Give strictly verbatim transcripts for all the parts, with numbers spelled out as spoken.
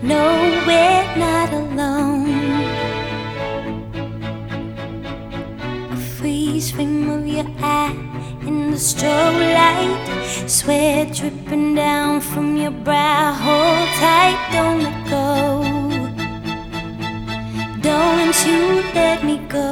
No, we're not alone. A freeze frame of your eye in the strobe light, sweat dripping down from your brow. Hold tight, don't let go. Don't you let me go.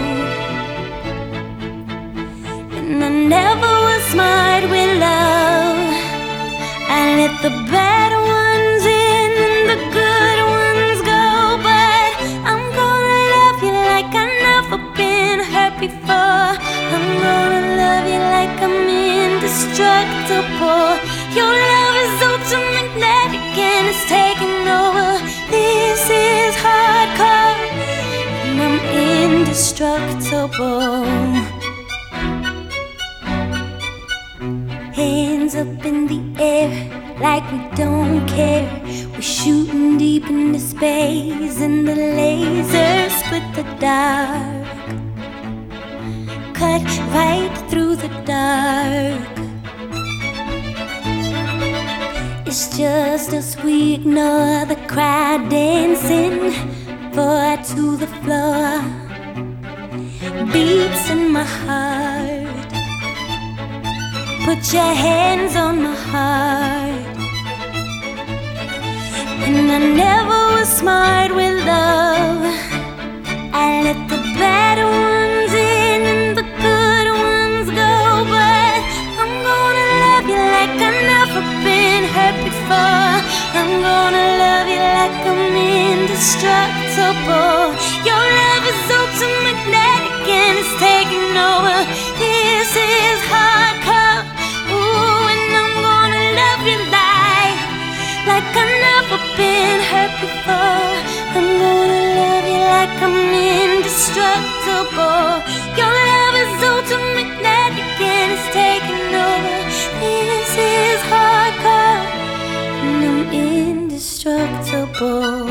And I never was smart with love. I let the bad ones in and the good ones go. But I'm gonna love you like I've never been hurt before. I'm gonna love you like I'm indestructible. Your love is ultramagnetic and it's taking over. This is hardcore and I'm indestructible. Hands up in the air like we don't care. We're shooting deep into space and the lasers split the dark, cut right through the dark. It's just us, we ignore the crowd dancing forward to the floor. Beats in my heart, put your hands on my heart. And I never was smart with love. I let the bad ones in and the good ones go. But I'm gonna love you like I've never been hurt before. I'm gonna love you like I'm indestructible. Your love is ultramagnetic and it's taking over. This is hardcore. Ooh, and I'm gonna love you like, like I've never been hurt before. I'm gonna love you like I'm indestructible. Your love is ultramagnetic and it's taking over. This is hardcore and I'm indestructible.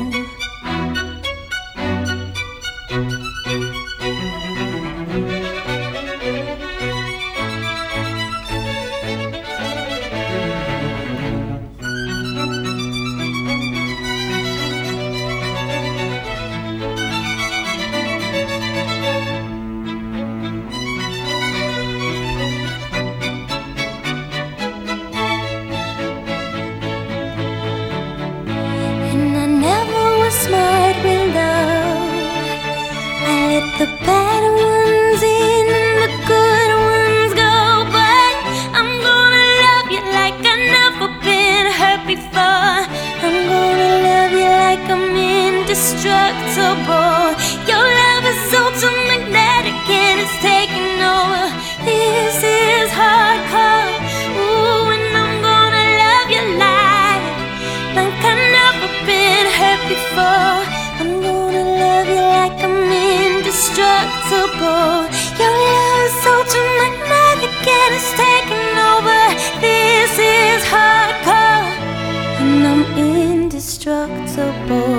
Smart with love. I let the bad ones in and the good ones go. But I'm gonna love you like I've never been hurt before. I'm gonna love you like I'm indestructible. Your love is ultramagnetic and it's taking over. This is hardcore. Ooh, and I'm gonna love you like, like I've never been hurt before. I'm gonna love you like I'm indestructible. Your love is ultramagnetic and it's taking over. This is hardcore and I'm indestructible.